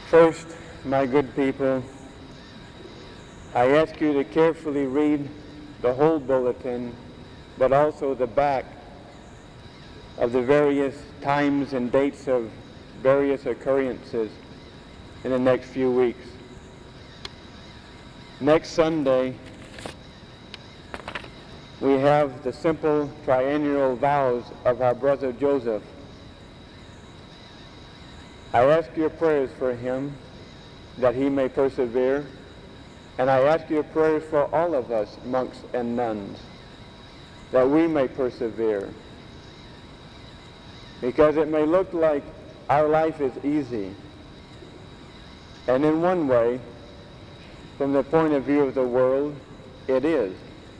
First, my good people, I ask you to carefully read the whole bulletin, but also the back of the various times and dates of various occurrences in the next few weeks. Next Sunday, we have the simple triennial vows of our brother Joseph. I ask your prayers for him that he may persevere, and I ask your prayers for all of us, monks and nuns, that we may persevere. Because it may look like our life is easy, and in one way, from the point of view of the world, it is.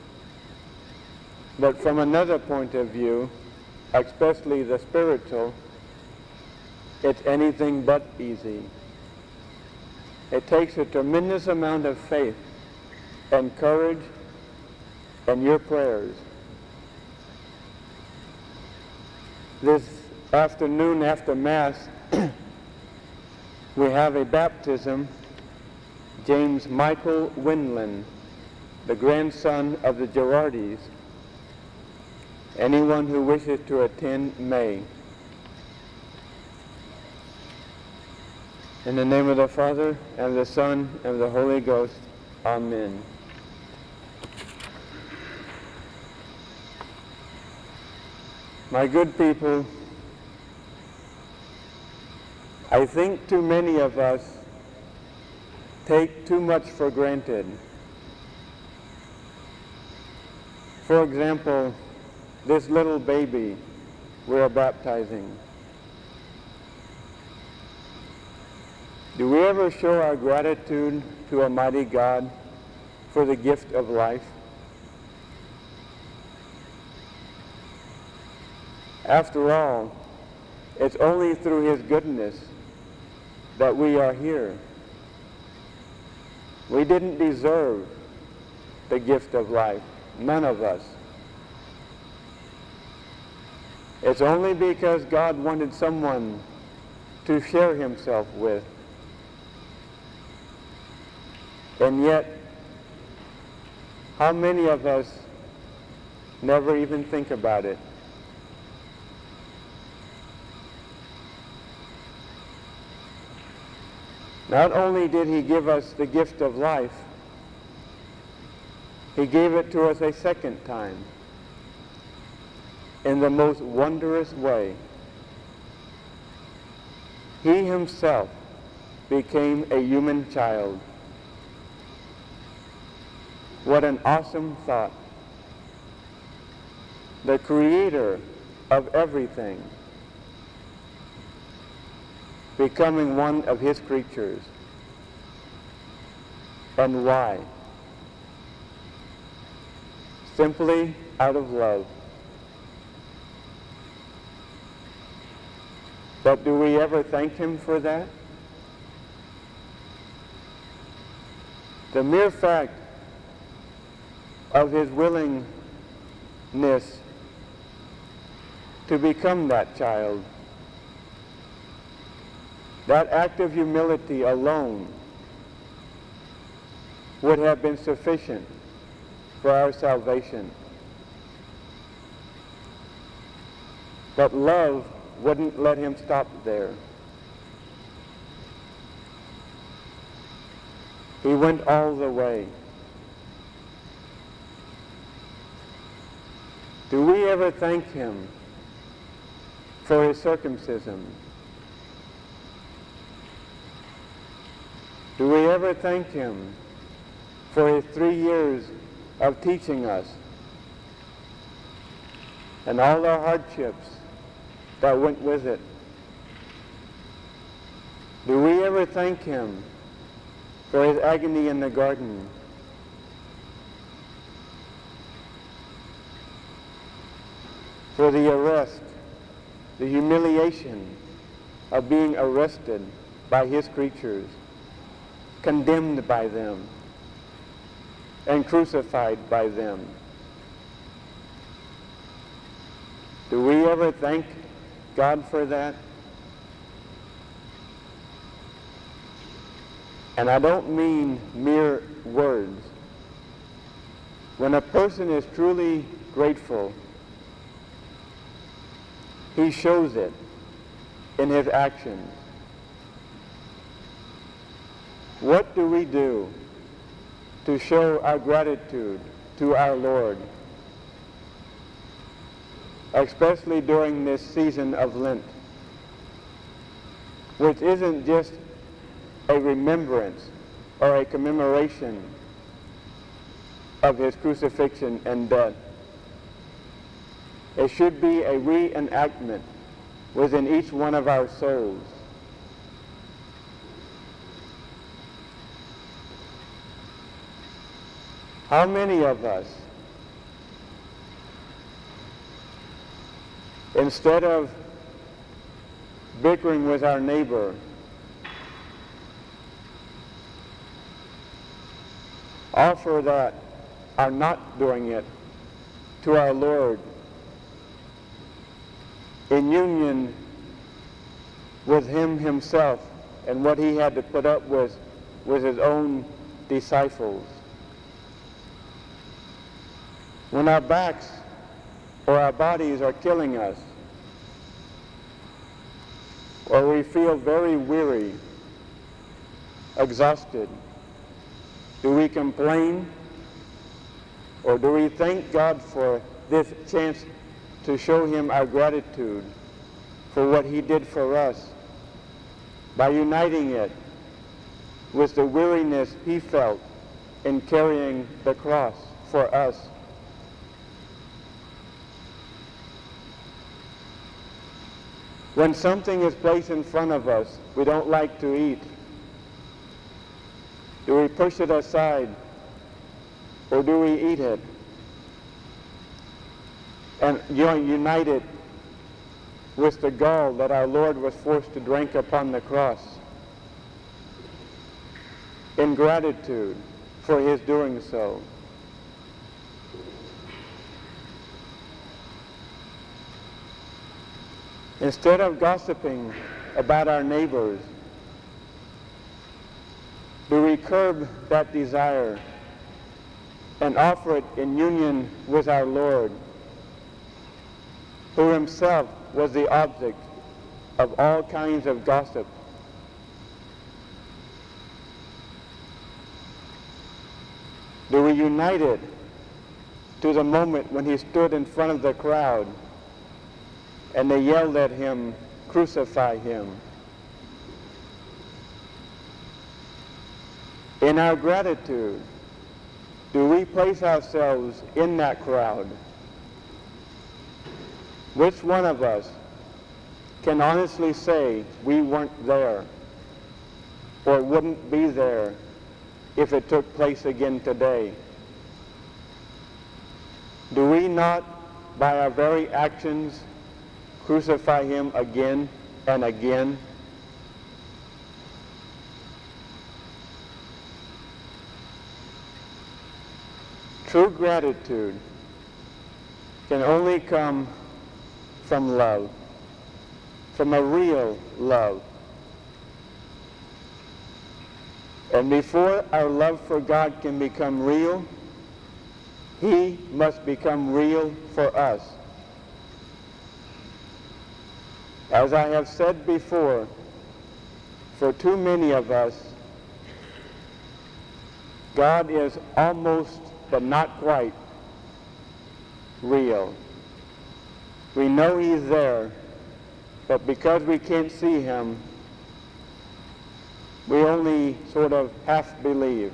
But from another point of view, especially the spiritual, it's anything but easy. It takes a tremendous amount of faith and courage and your prayers. This afternoon after Mass, we have a baptism. James Michael Winland, the grandson of the Girardis. Anyone who wishes to attend may. In the name of the Father, and of the Son, and of the Holy Ghost. Amen. My good people, I think too many of us take too much for granted. For example, this little baby we're baptizing. Do we ever show our gratitude to Almighty God for the gift of life? After all, it's only through His goodness that we are here. We didn't deserve the gift of life, none of us. It's only because God wanted someone to share Himself with. And yet, how many of us never even think about it? Not only did He give us the gift of life, He gave it to us a second time in the most wondrous way. He Himself became a human child. What an awesome thought. The Creator of everything becoming one of His creatures. And why? Simply out of love. But do we ever thank Him for that? The mere fact of His willingness to become that child, that act of humility alone would have been sufficient for our salvation. But love wouldn't let Him stop there. He went all the way. Do we ever thank Him for His circumcision? Do we ever thank Him for His 3 years of teaching us and all the hardships that went with it? Do we ever thank Him for His agony in the garden? For the arrest, the humiliation of being arrested by His creatures, condemned by them, and crucified by them? Do we ever thank God for that? And I don't mean mere words. When a person is truly grateful, he shows it in his actions. What do we do to show our gratitude to our Lord, especially during this season of Lent, which isn't just a remembrance or a commemoration of his crucifixion and death? It should be a reenactment within each one of our souls. How many of us, instead of bickering with our neighbor, offer that are not doing it to our Lord in union with him himself and what he had to put up with his own disciples? When our backs or our bodies are killing us, or we feel very weary, exhausted, do we complain, or do we thank God for this chance to show him our gratitude for what he did for us by uniting it with the weariness he felt in carrying the cross for us? When something is placed in front of us we don't like to eat, do we push it aside, or do we eat it and unite it with the gall that our Lord was forced to drink upon the cross in gratitude for his doing so? Instead of gossiping about our neighbors, do we curb that desire and offer it in union with our Lord, who himself was the object of all kinds of gossip? Do we unite it to the moment when he stood in front of the crowd and they yelled at him, "Crucify him"? In our gratitude, do we place ourselves in that crowd? Which one of us can honestly say we weren't there or wouldn't be there if it took place again today? Do we not, by our very actions, crucify him again and again? True gratitude can only come from love, from a real love. And before our love for God can become real, he must become real for us. As I have said before, for too many of us, God is almost, but not quite, real. We know he's there, but because we can't see him, we only sort of half believe.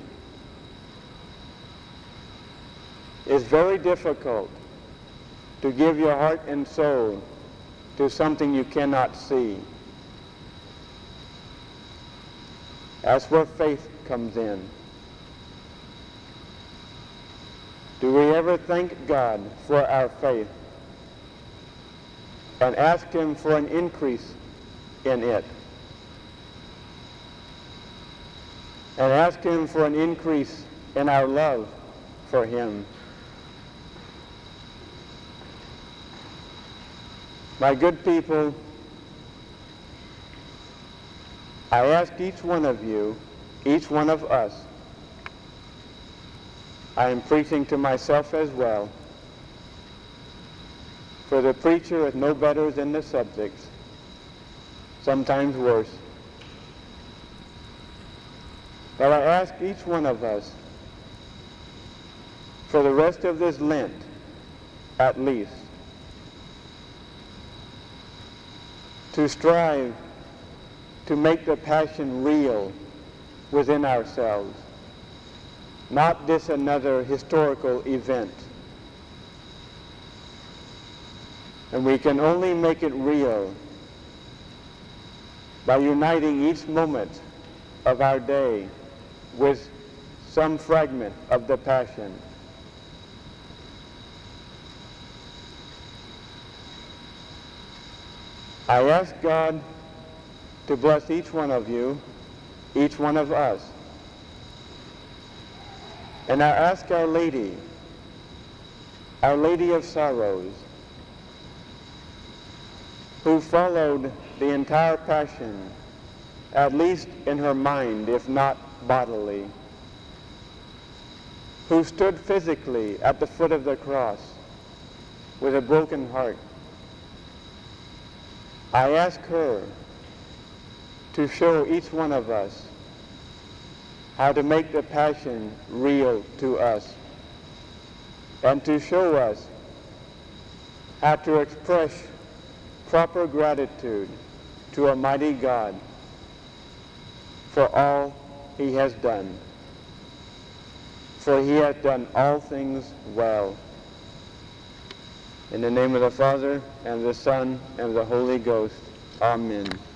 It's very difficult to give your heart and soul to something you cannot see. That's where faith comes in. Do we ever thank God for our faith and ask him for an increase in it? And ask him for an increase in our love for him? My good people, I ask each one of you each one of us, I am preaching to myself as well, for the preacher is no better than the subjects, sometimes worse. But I ask each one of us, for the rest of this Lent, at least, to strive to make the Passion real within ourselves, not just another historical event. And we can only make it real by uniting each moment of our day with some fragment of the Passion. I ask God to bless each one of you, each one of us. And I ask Our Lady of Sorrows, who followed the entire Passion, at least in her mind, if not bodily, who stood physically at the foot of the cross with a broken heart. I ask her to show each one of us how to make the Passion real to us, and to show us how to express proper gratitude to Almighty God for all He has done. For He has done all things well. In the name of the Father, and the Son, and the Holy Ghost. Amen.